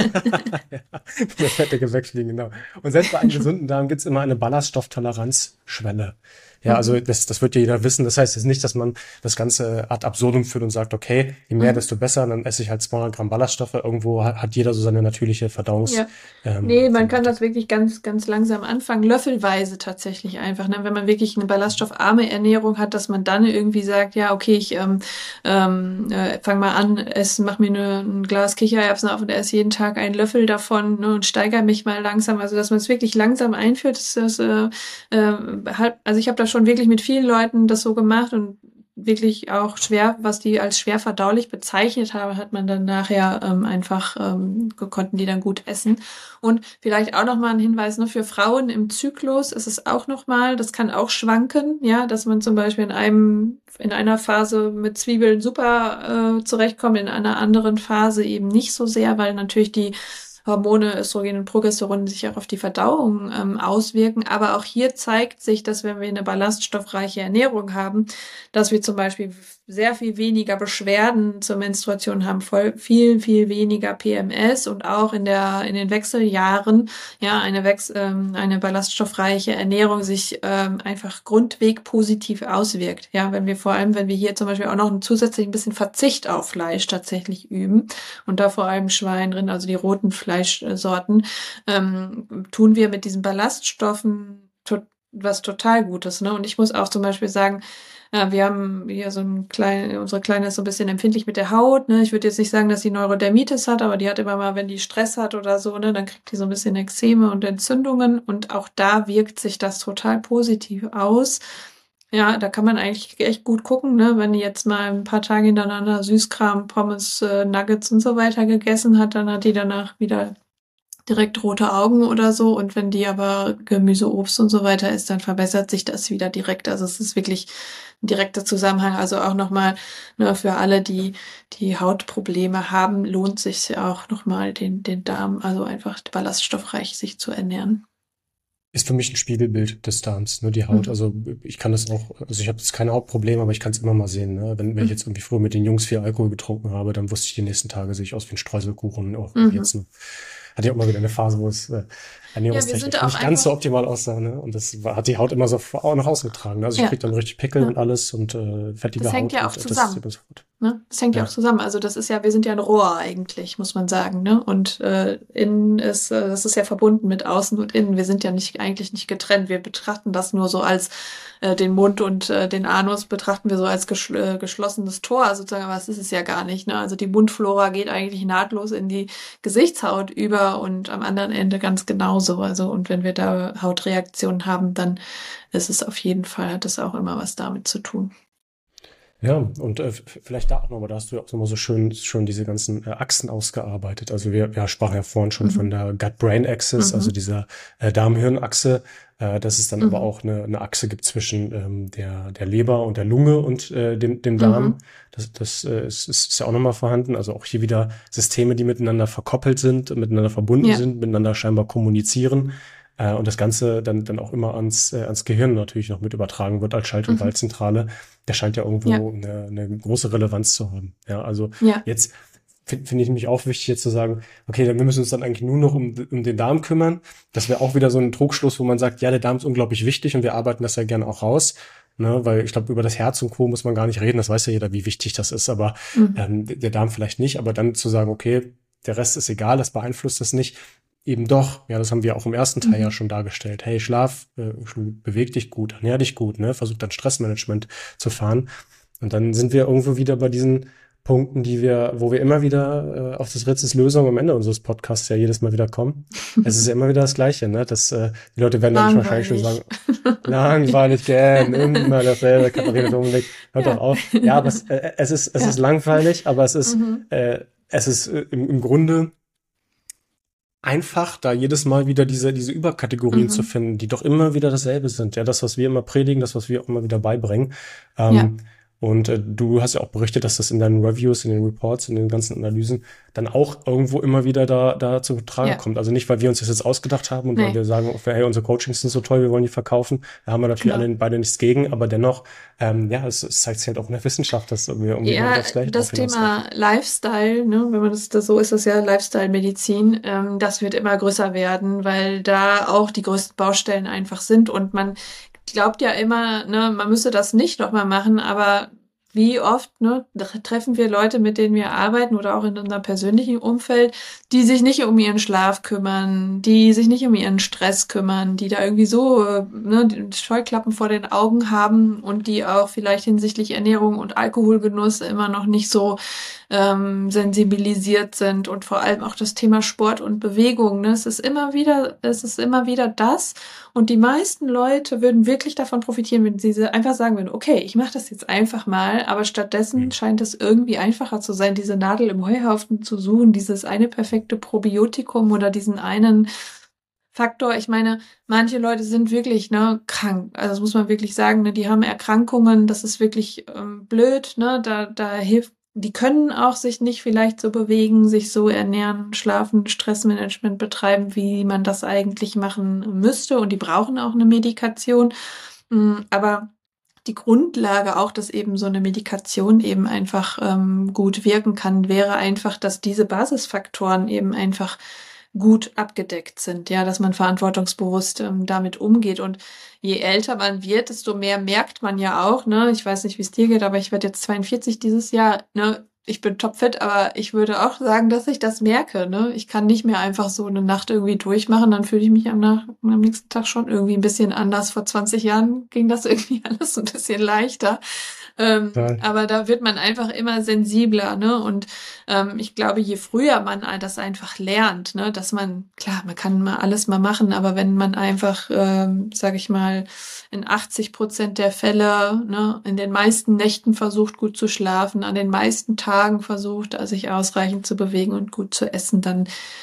ja, mit der Fettdecke wegfliegen, genau. Und selbst bei einem gesunden Darm gibt's immer eine Ballaststofftoleranzschwelle. Ja, also Mhm. das, das wird ja jeder wissen. Das heißt jetzt nicht, dass man das Ganze ad absurdum führt und sagt, okay, je mehr, Mhm. desto besser, dann esse ich halt zweihundert Gramm Ballaststoffe. Irgendwo hat, hat jeder so seine natürliche Verdauungs, Ja. Nee, ähm, man kann Thematik. das wirklich ganz, ganz langsam anfangen, löffelweise tatsächlich einfach. Ne? Wenn man wirklich eine ballaststoffarme Ernährung hat, dass man dann irgendwie sagt, ja, okay, ich ähm, ähm, äh, fang mal an, ess, mach mir eine, ein Glas Kichererbsen auf und esse jeden Tag einen Löffel davon, ne, und steigere mich mal langsam. Also, dass man es wirklich langsam einführt, ist das, äh, äh, halt, also ich habe da schon wirklich mit vielen Leuten das so gemacht und wirklich auch schwer, was die als schwer verdaulich bezeichnet haben, hat man dann nachher ähm, einfach, ähm, konnten die dann gut essen. Und vielleicht auch nochmal ein Hinweis, ne, für Frauen im Zyklus ist es auch nochmal, das kann auch schwanken, ja, dass man zum Beispiel in einem, in einer Phase mit Zwiebeln super äh, zurechtkommt, in einer anderen Phase eben nicht so sehr, weil natürlich die Hormone, Östrogen und Progesteron sich auch auf die Verdauung ähm, auswirken. Aber auch hier zeigt sich, dass wenn wir eine ballaststoffreiche Ernährung haben, dass wir zum Beispiel sehr viel weniger Beschwerden zur Menstruation haben, voll, viel, viel weniger P M S und auch in der, in den Wechseljahren, ja, eine Wechs ähm, eine ballaststoffreiche Ernährung sich ähm, einfach grundweg positiv auswirkt. Ja, wenn wir vor allem, wenn wir hier zum Beispiel auch noch einen zusätzlichen bisschen Verzicht auf Fleisch tatsächlich üben und da vor allem Schwein, Rind, also die roten Fleischsorten, ähm, tun wir mit diesen Ballaststoffen to was total Gutes, ne? Und ich muss auch zum Beispiel sagen, äh, wir haben hier so ein klein, unsere Kleine ist so ein bisschen empfindlich mit der Haut, ne? Ich würde jetzt nicht sagen, dass sie Neurodermitis hat, aber die hat immer mal, wenn die Stress hat oder so, ne, dann kriegt die so ein bisschen Ekzeme und Entzündungen und auch da wirkt sich das total positiv aus. Ja, da kann man eigentlich echt gut gucken, ne? Wenn die jetzt mal ein paar Tage hintereinander Süßkram, Pommes, äh, Nuggets und so weiter gegessen hat, dann hat die danach wieder direkt rote Augen oder so. Und wenn die aber Gemüse, Obst und so weiter isst, dann verbessert sich das wieder direkt. Also es ist wirklich ein direkter Zusammenhang. Also auch nochmal, ne, für alle, die die Hautprobleme haben, lohnt sich auch nochmal den, den Darm, also einfach ballaststoffreich sich zu ernähren. Ist für mich ein Spiegelbild des Darms, nur die Haut. Mhm. Also ich kann das auch, also ich habe jetzt keine Hautprobleme, aber ich kann es immer mal sehen. Ne? Wenn, wenn ich Mhm. jetzt irgendwie früher mit den Jungs viel Alkohol getrunken habe, dann wusste ich, die nächsten Tage sehe ich aus wie ein Streuselkuchen. Auch Mhm. jetzt noch. Hatte ich auch mal wieder eine Phase, wo es äh, Ja, wir sind ernährungstechnisch auch nicht ganz einfach, so optimal aussah. Ne? Und das war, hat die Haut immer so vor- auch nach außen getragen. Ne? Also ich ja, krieg dann richtig Pickel ja. und alles und äh, Das fettige hängt Haut ja auch und äh, das ist zusammen. immer so gut. Ne? Das hängt ja auch Ja. zusammen. Also das ist ja, wir sind ja ein Rohr eigentlich, muss man sagen, ne? Und äh, innen ist, äh, das ist ja verbunden mit außen und innen. Wir sind ja nicht eigentlich nicht getrennt. Wir betrachten das nur so als äh, den Mund und äh, den Anus betrachten wir so als geschl äh, geschlossenes Tor sozusagen, aber das ist es ja gar nicht. Ne? Also die Mundflora geht eigentlich nahtlos in die Gesichtshaut über und am anderen Ende ganz genauso. Also und wenn wir da Hautreaktionen haben, dann ist es auf jeden Fall, hat es auch immer was damit zu tun. Ja, und äh, f- vielleicht da auch noch, aber da hast du ja auch immer so schön schon diese ganzen äh, Achsen ausgearbeitet. Also wir, wir sprachen ja vorhin schon von Mhm. der Gut-Brain-Axis, also Mhm. dieser äh, Darm-Hirn-Achse, äh, dass es dann aber Mhm. auch eine, eine Achse gibt zwischen ähm, der, der Leber und der Lunge und äh, dem, dem Darm. Mhm. Das, das äh, ist, ist, ist ja auch nochmal vorhanden. Also auch hier wieder Systeme, die miteinander verkoppelt sind, miteinander verbunden Ja. sind, miteinander scheinbar kommunizieren. Äh, und das Ganze dann, dann auch immer ans, äh, ans Gehirn natürlich noch mit übertragen wird als Schalt- und Mhm. Waltzentrale. Der scheint ja Ja. irgendwo eine, eine große Relevanz zu haben. Ja, also Ja. jetzt finde find ich mich auch wichtig, jetzt zu sagen, okay, dann wir müssen uns dann eigentlich nur noch um, um den Darm kümmern. Das wäre auch wieder so ein Trugschluss, wo man sagt, ja, der Darm ist unglaublich wichtig und wir arbeiten das ja gerne auch raus. Ne, weil ich glaube, über das Herz und Co. muss man gar nicht reden, das weiß ja jeder, wie wichtig das ist, aber Mhm. ähm, der Darm vielleicht nicht, aber dann zu sagen, okay, der Rest ist egal, das beeinflusst das nicht. Eben doch, ja, das haben wir auch im ersten Teil ja Mhm. schon dargestellt. Hey, schlaf, äh, beweg dich gut, ernähr dich gut, ne, versuch dann Stressmanagement zu fahren. Und dann sind wir irgendwo wieder bei diesen Punkten, die wir, wo wir immer wieder äh, auf das Rätsels Lösung am Ende unseres Podcasts ja jedes Mal wieder kommen. Es ist ja immer wieder das Gleiche, ne? Das, äh, die Leute werden dann wahrscheinlich schon sagen, Langweilig. langweilig, gern, immer dasselbe, Katharina Dominik, hört doch Ja. auf. Ja, aber es, äh, es ist, es ist Ja. langweilig, aber es ist, Mhm. äh, es ist äh, im, im Grunde einfach, da jedes Mal wieder diese, diese Überkategorien zu Mhm. finden, die doch immer wieder dasselbe sind. Ja, das, was wir immer predigen, das, was wir auch immer wieder beibringen. Ja. Ähm, Und äh, du hast ja auch berichtet, dass das in deinen Reviews, in den Reports, in den ganzen Analysen dann auch irgendwo immer wieder da, da zu Tragen Ja. kommt. Also nicht, weil wir uns das jetzt ausgedacht haben und Nee. weil wir sagen, hey, unsere Coachings sind so toll, wir wollen die verkaufen. Da haben wir natürlich Genau. alle beide nichts gegen, aber dennoch, ähm, ja, es, es zeigt sich halt auch in der Wissenschaft, dass wir irgendwie Ja, aufs Gleiche das drauf hinauslaufen. Thema Lifestyle, ne, wenn man das, das so ist, das ja Lifestyle-Medizin, ähm, das wird immer größer werden, weil da auch die größten Baustellen einfach sind und man glaubt ja immer, ne, man müsse das nicht nochmal machen, aber wie oft, ne, treffen wir Leute, mit denen wir arbeiten oder auch in unserem persönlichen Umfeld, die sich nicht um ihren Schlaf kümmern, die sich nicht um ihren Stress kümmern, die da irgendwie so, äh, ne, die Scheuklappen vor den Augen haben und die auch vielleicht hinsichtlich Ernährung und Alkoholgenuss immer noch nicht so ähm, sensibilisiert sind und vor allem auch das Thema Sport und Bewegung, ne, es ist immer wieder, es ist immer wieder das und die meisten Leute würden wirklich davon profitieren, wenn sie einfach sagen würden, okay, ich mache das jetzt einfach mal, aber stattdessen Mhm. scheint es irgendwie einfacher zu sein, diese Nadel im Heuhaufen zu suchen, dieses eine perfekte Probiotikum oder diesen einen Faktor. Ich meine, manche Leute sind wirklich, ne, krank. Also das muss man wirklich sagen, ne, die haben Erkrankungen, das ist wirklich ähm, blöd, ne, da, da hilft, die können auch sich nicht vielleicht so bewegen, sich so ernähren, schlafen, Stressmanagement betreiben, wie man das eigentlich machen müsste und die brauchen auch eine Medikation. Mm, Aber die Grundlage auch, dass eben so eine Medikation eben einfach ähm, gut wirken kann, wäre einfach, dass diese Basisfaktoren eben einfach gut abgedeckt sind, ja, dass man verantwortungsbewusst ähm, damit umgeht. Und je älter man wird, desto mehr merkt man ja auch, ne, ich weiß nicht, wie es dir geht, aber ich werde jetzt zweiundvierzig dieses Jahr, ne, ich bin topfit, aber ich würde auch sagen, dass ich das merke, ne? Ich kann nicht mehr einfach so eine Nacht irgendwie durchmachen, dann fühle ich mich am, nach am nächsten Tag schon irgendwie ein bisschen anders. Vor zwanzig Jahren ging das irgendwie alles ein bisschen leichter. Ähm, Total. aber da wird man einfach immer sensibler, ne? Und ähm, ich glaube, je früher man das einfach lernt, ne, dass man, klar, man kann mal alles mal machen, aber wenn man einfach, ähm, sage ich mal, in achtzig Prozent der Fälle, ne, in den meisten Nächten versucht, gut zu schlafen, an den meisten Tagen versucht, sich ausreichend zu bewegen und gut zu essen, dann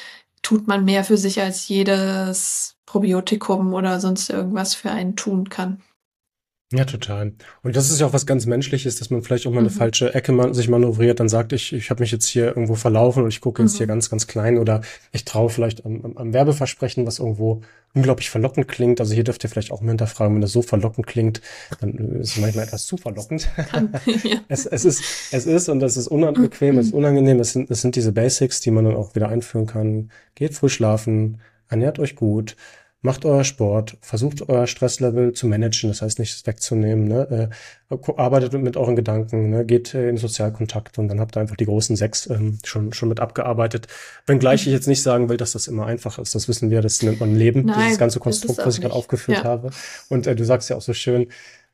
tut man mehr für sich, als jedes Probiotikum oder sonst irgendwas für einen tun kann. Ja, total. Und das ist ja auch was ganz Menschliches, dass man vielleicht auch mal eine Mhm. falsche Ecke man, sich manövriert, dann sagt, ich, ich habe mich jetzt hier irgendwo verlaufen und ich gucke jetzt hier Mhm. ganz, ganz klein oder ich traue vielleicht am, am, am Werbeversprechen, was irgendwo unglaublich verlockend klingt. Also hier dürft ihr vielleicht auch mal hinterfragen, wenn das so verlockend klingt, dann ist es manchmal etwas zu verlockend. Kann, ja. Es, es ist, es ist und es ist unbequem, es ist unangenehm, es sind, es sind diese Basics, die man dann auch wieder einführen kann. Geht früh schlafen, ernährt euch gut, macht euer Sport, versucht euer Stresslevel zu managen, das heißt nicht es wegzunehmen, ne? Äh, arbeitet mit euren Gedanken, ne? Geht äh, in Sozialkontakt und dann habt ihr einfach die großen sechs ähm, schon schon mit abgearbeitet. Wenngleich ich jetzt nicht sagen will, dass das immer einfach ist, das wissen wir, das nennt man Leben, Nein, dieses ganze ist es Konstrukt, auch was ich gerade nicht. aufgeführt Ja. habe. Und äh, du sagst ja auch so schön,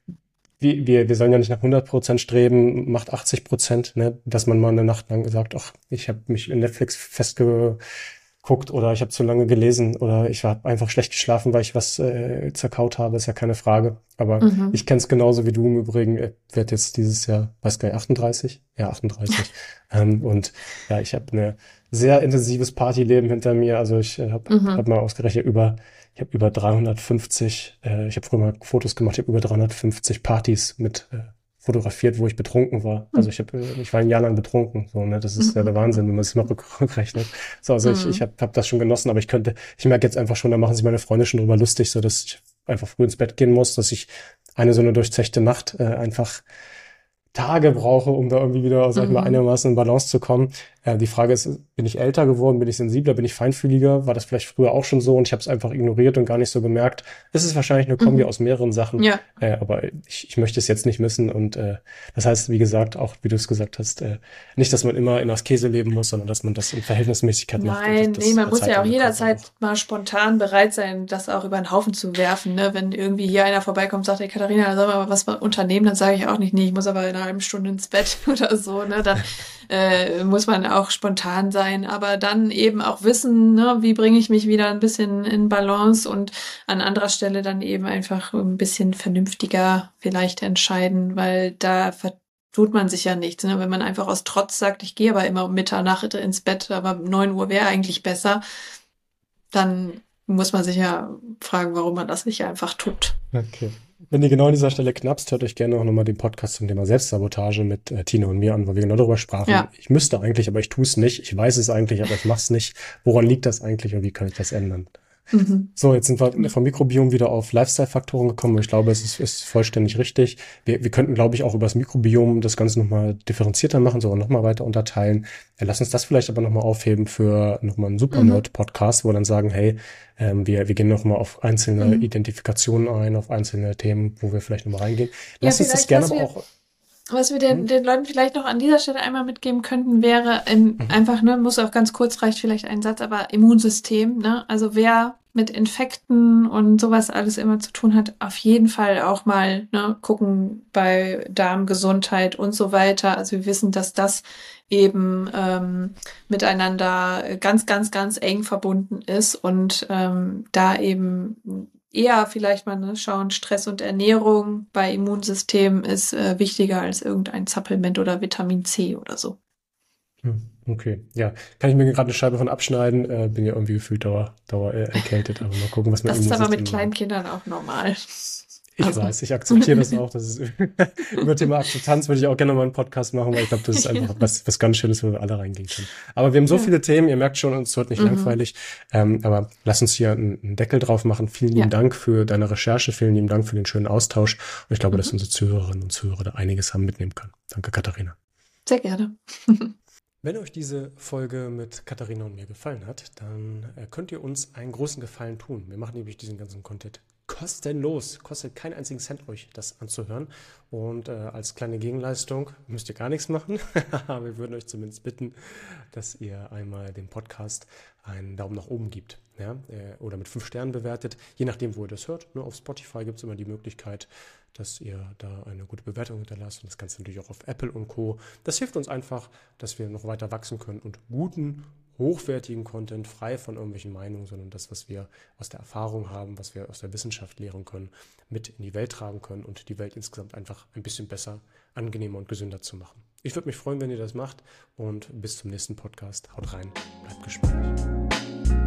wir, wir, wir sollen ja nicht nach hundert Prozent streben, macht achtzig Prozent, ne? Dass man mal eine Nacht lang sagt, ach, ich habe mich in Netflix festgeguckt oder ich habe zu lange gelesen oder ich habe einfach schlecht geschlafen, weil ich was äh, zerkaut habe, ist ja keine Frage. Aber Mhm. ich kenne es genauso wie du im Übrigen. Ich werde jetzt dieses Jahr, weiß gar nicht, achtunddreißig? Ja, achtunddreißig. ähm, und ja, ich habe eine sehr intensives Partyleben hinter mir. Also ich äh, habe Mhm. hab mal ausgerechnet über Ich habe über dreihundertfünfzig, äh, ich habe früher mal Fotos gemacht, ich habe über dreihundertfünfzig Partys mit äh, fotografiert, wo ich betrunken war. Also ich habe, äh, ich war ein Jahr lang betrunken, so, ne, das ist ja der Wahnsinn, wenn man es mal rück- rückrechnet. So, also ich, ich Mhm. habe hab das schon genossen, aber ich könnte, ich merke jetzt einfach schon, da machen sich meine Freunde schon drüber lustig, so dass ich einfach früh ins Bett gehen muss, dass ich eine so eine durchzechte Nacht äh, einfach Tage brauche, um da irgendwie wieder, sag ich mal, Mhm. einigermaßen in Balance zu kommen. Äh, die Frage ist, bin ich älter geworden, bin ich sensibler, bin ich feinfühliger? War das vielleicht früher auch schon so und ich habe es einfach ignoriert und gar nicht so gemerkt? Es ist wahrscheinlich eine Kombi Mhm. aus mehreren Sachen, Ja. äh, aber ich, ich möchte es jetzt nicht missen und äh, das heißt, wie gesagt, auch wie du es gesagt hast, äh, nicht, dass man immer in Askese leben muss, sondern dass man das in Verhältnismäßigkeit macht. Und Nein, das, nee, das man muss ja auch verzeiht dem Körper jederzeit mal spontan bereit sein, das auch über den Haufen zu werfen, ne? Wenn irgendwie hier einer vorbeikommt und sagt, hey Katharina, da soll man mal was unternehmen, dann sage ich auch nicht, nee, ich muss aber in einer halben Stunde ins Bett oder so, ne? Dann äh, muss man auch spontan sein, aber dann eben auch wissen, ne, wie bringe ich mich wieder ein bisschen in Balance und an anderer Stelle dann eben einfach ein bisschen vernünftiger vielleicht entscheiden, weil da ver- tut man sich ja nichts, ne? Wenn man einfach aus Trotz sagt, ich gehe aber immer um Mitternacht ins Bett, aber neun Uhr wäre eigentlich besser, dann muss man sich ja fragen, warum man das nicht einfach tut. Okay. Wenn ihr genau an dieser Stelle knappst, hört euch gerne auch nochmal den Podcast zum Thema Selbstsabotage mit äh, Tina und mir an, weil wir genau darüber sprachen. Ja. Ich müsste eigentlich, aber ich tue es nicht. Ich weiß es eigentlich, aber ich mache es nicht. Woran liegt das eigentlich und wie kann ich das ändern? Mhm. So, jetzt sind wir vom Mikrobiom wieder auf Lifestyle-Faktoren gekommen. Ich glaube, es ist, ist vollständig richtig. Wir, wir könnten, glaube ich, auch über das Mikrobiom das Ganze nochmal differenzierter machen, sogar nochmal weiter unterteilen. Ja, lass uns das vielleicht aber nochmal aufheben für nochmal einen Super-Nerd-Podcast, wo wir dann sagen, hey, ähm, wir, wir gehen nochmal auf einzelne Mhm. Identifikationen ein, auf einzelne Themen, wo wir vielleicht nochmal reingehen. Ja, Lass uns das vielleicht, gerne was aber wir- auch. Was wir den, den Leuten vielleicht noch an dieser Stelle einmal mitgeben könnten, wäre ähm, einfach, ne, muss auch ganz kurz, reicht vielleicht ein Satz, aber Immunsystem, ne? Also wer mit Infekten und sowas alles immer zu tun hat, auf jeden Fall auch mal ne, gucken bei Darmgesundheit und so weiter. Also wir wissen, dass das eben ähm, miteinander ganz, ganz, ganz eng verbunden ist und ähm, da eben eher vielleicht mal ne, schauen, Stress und Ernährung bei Immunsystemen ist äh, wichtiger als irgendein Supplement oder Vitamin C oder so. Hm, Okay, ja. Kann ich mir gerade eine Scheibe von abschneiden? Äh, bin ja irgendwie gefühlt dauer, dauer äh, erkältet, aber mal gucken, was mein Das ist aber mit Immunsystem kleinen macht. Kindern auch normal. Ich Also. weiß, ich akzeptiere das auch. Das ist über Thema Akzeptanz würde ich auch gerne mal einen Podcast machen, weil ich glaube, das ist einfach was, was ganz Schönes, wo wir alle reingehen können. Aber wir haben so Ja. viele Themen, ihr merkt schon, uns wird nicht Mhm. langweilig. Ähm, aber lass uns hier einen, einen Deckel drauf machen. Vielen lieben Ja. Dank für deine Recherche, vielen lieben Dank für den schönen Austausch. Und ich glaube, Mhm. dass unsere Zuhörerinnen und Zuhörer da einiges haben mitnehmen können. Danke, Katharina. Sehr gerne. Wenn euch diese Folge mit Katharina und mir gefallen hat, dann äh, könnt ihr uns einen großen Gefallen tun. Wir machen nämlich diesen ganzen Content kostenlos. Kostet keinen einzigen Cent, euch das anzuhören. Und äh, als kleine Gegenleistung müsst ihr gar nichts machen. Aber wir würden euch zumindest bitten, dass ihr einmal dem Podcast einen Daumen nach oben gibt. Ja? Äh, oder mit fünf Sternen bewertet. Je nachdem, wo ihr das hört. Ne? Auf Spotify gibt es immer die Möglichkeit, dass ihr da eine gute Bewertung hinterlasst und das Ganze natürlich auch auf Apple und Co. Das hilft uns einfach, dass wir noch weiter wachsen können und guten, hochwertigen Content, frei von irgendwelchen Meinungen, sondern das, was wir aus der Erfahrung haben, was wir aus der Wissenschaft lehren können, mit in die Welt tragen können und die Welt insgesamt einfach ein bisschen besser, angenehmer und gesünder zu machen. Ich würde mich freuen, wenn ihr das macht und bis zum nächsten Podcast. Haut rein, bleibt gespannt.